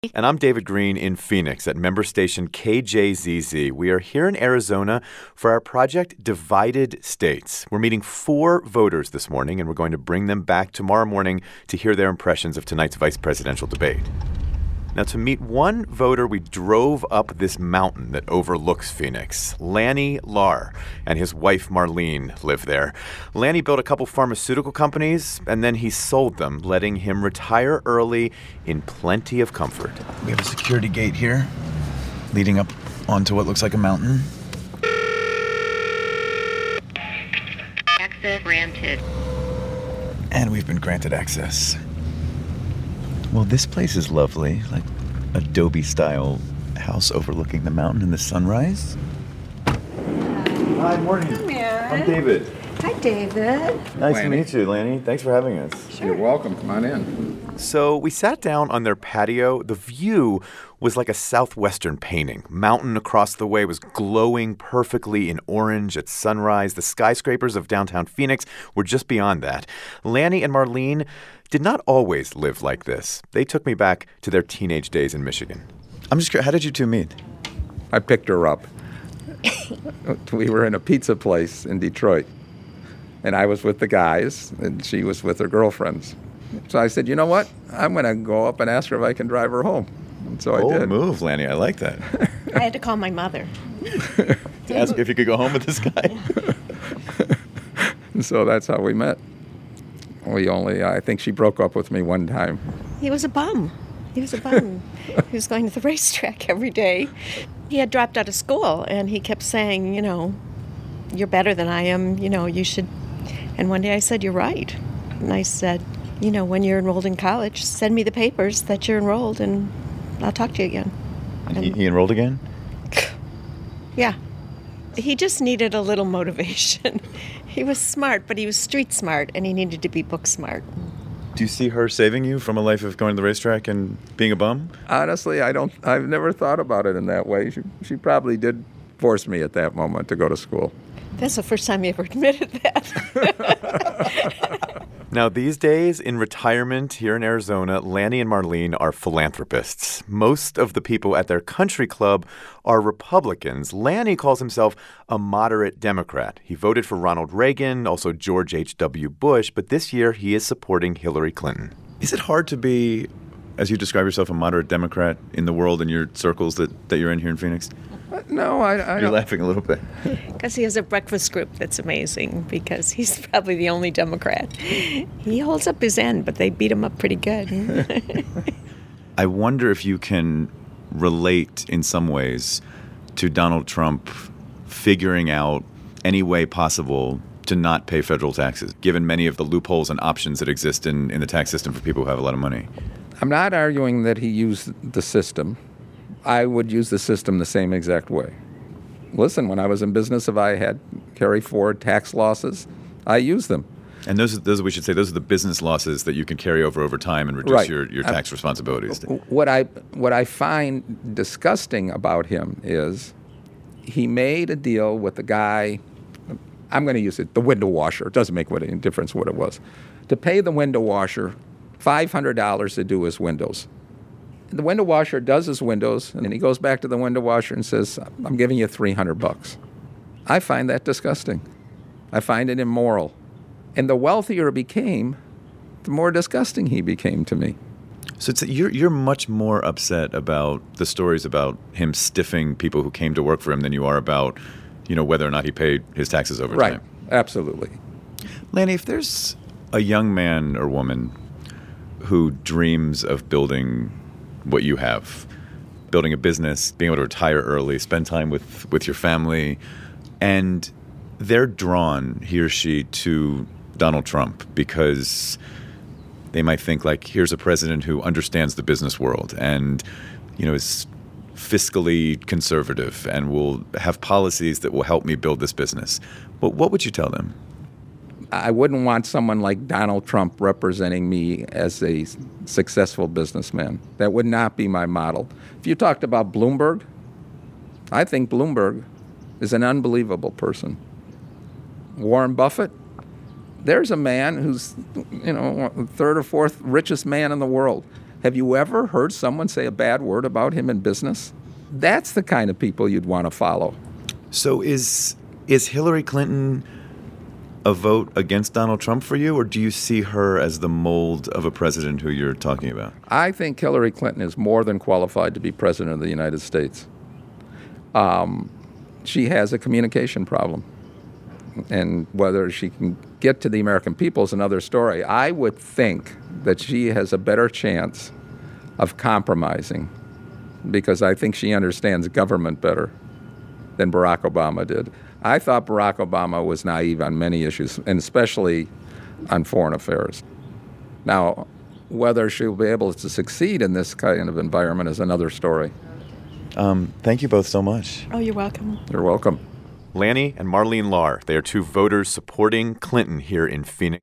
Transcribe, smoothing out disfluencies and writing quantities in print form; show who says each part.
Speaker 1: And I'm David Green in Phoenix at member station KJZZ. We are here in Arizona for our project Divided States. We're meeting 4 voters this morning, and we're going to bring them back tomorrow morning to hear their impressions of tonight's vice presidential debate. Now, to meet one voter, we drove up this mountain that overlooks Phoenix. Lanny Lahr and his wife Marlene live there. Lanny built a couple pharmaceutical companies, and then he sold them, letting him retire early in plenty of comfort.
Speaker 2: We have a security gate here, leading up onto what looks like a mountain.
Speaker 3: Access granted.
Speaker 2: And we've been granted access. Well, this place is lovely, like Adobe-style house overlooking the mountain and the sunrise.
Speaker 1: Hi, morning.
Speaker 4: Hi, man.
Speaker 1: I'm David.
Speaker 4: Hi, David.
Speaker 1: Nice
Speaker 5: Lanny.
Speaker 1: to meet you, Lanny. Thanks for having us.
Speaker 4: Sure.
Speaker 5: You're welcome. Come on in.
Speaker 1: So we sat down on their patio. The view was like a southwestern painting. Mountain across the way was glowing perfectly in orange at sunrise. The skyscrapers of downtown Phoenix were just beyond that. Lanny and Marlene did not always live like this. They took me back to their teenage days in Michigan.
Speaker 2: I'm just curious, how did you two meet?
Speaker 5: I picked her up. We were in a pizza place in Detroit, and I was with the guys, and she was with her girlfriends. So I said, you know what? I'm going to go up and ask her if I can drive her home. And so I
Speaker 1: Bold
Speaker 5: did.
Speaker 1: move, Lanny. I like that.
Speaker 4: I had to call my mother.
Speaker 1: To ask if you could go home with this guy.
Speaker 5: And so that's how we met. I think she broke up with me one time.
Speaker 4: He was a bum. He was going to the racetrack every day. He had dropped out of school, and he kept saying, you're better than I am, you should. And one day I said, you're right. And I said, when you're enrolled in college, send me the papers that you're enrolled, and I'll talk to you again.
Speaker 1: And he enrolled again?
Speaker 4: Yeah. He just needed a little motivation. He was smart, but he was street smart, and he needed to be book smart.
Speaker 1: Do you see her saving you from a life of going to the racetrack and being a bum?
Speaker 5: Honestly, I've never thought about it in that way. She probably did force me at that moment to go to school.
Speaker 4: That's the first time you ever admitted that.
Speaker 1: Now, these days, in retirement here in Arizona, Lanny and Marlene are philanthropists. Most of the people at their country club are Republicans. Lanny calls himself a moderate Democrat. He voted for Ronald Reagan, also George H.W. Bush, but this year he is supporting Hillary Clinton. Is it hard to be, as you describe yourself, a moderate Democrat in the world, in your circles that you're in here in Phoenix?
Speaker 5: No, I
Speaker 1: You're
Speaker 5: don't.
Speaker 1: laughing a little bit.
Speaker 4: Because he has a breakfast group that's amazing, because he's probably the only Democrat. He holds up his end, but they beat him up pretty good.
Speaker 1: I wonder if you can relate in some ways to Donald Trump figuring out any way possible to not pay federal taxes, given many of the loopholes and options that exist in the tax system for people who have a lot of money.
Speaker 5: I'm not arguing that he used the system. I would use the system the same exact way. Listen, when I was in business, if I had carry forward tax losses, I used them.
Speaker 1: And those we should say, those are the business losses that you can carry over time and reduce
Speaker 5: Right.
Speaker 1: your tax responsibilities.
Speaker 5: What I find disgusting about him is he made a deal with the guy, I'm going to use it, the window washer. It doesn't make any difference what it was. To pay the window washer $500 to do his windows. The window washer does his windows, and he goes back to the window washer and says, I'm giving you $300. I find that disgusting. I find it immoral. And the wealthier he became, the more disgusting he became to me.
Speaker 1: So you're much more upset about the stories about him stiffing people who came to work for him than you are about, whether or not he paid his taxes over
Speaker 5: Right,
Speaker 1: time.
Speaker 5: absolutely.
Speaker 1: Lanny, if there's a young man or woman who dreams of building what you have, building a business, being able to retire early, spend time with your family, and they're drawn, he or she, to Donald Trump because they might think, like, here's a president who understands the business world and, is fiscally conservative and will have policies that will help me build this business. But what would you tell them?
Speaker 5: I wouldn't want someone like Donald Trump representing me as a successful businessman. That would not be my model. If you talked about Bloomberg, I think Bloomberg is an unbelievable person. Warren Buffett, there's a man who's, third or fourth richest man in the world. Have you ever heard someone say a bad word about him in business? That's the kind of people you'd want to follow.
Speaker 2: So is Hillary Clinton a vote against Donald Trump for you, or do you see her as the mold of a president who you're talking about?
Speaker 5: I think Hillary Clinton is more than qualified to be president of the United States. She has a communication problem. And whether she can get to the American people is another story. I would think that she has a better chance of compromising because I think she understands government better than Barack Obama did. I thought Barack Obama was naive on many issues, and especially on foreign affairs. Now, whether she'll be able to succeed in this kind of environment is another story.
Speaker 2: Thank you both so much.
Speaker 4: Oh, you're welcome.
Speaker 5: You're welcome.
Speaker 1: Lanny and Marlene Lahr, they are two voters supporting Clinton here in Phoenix.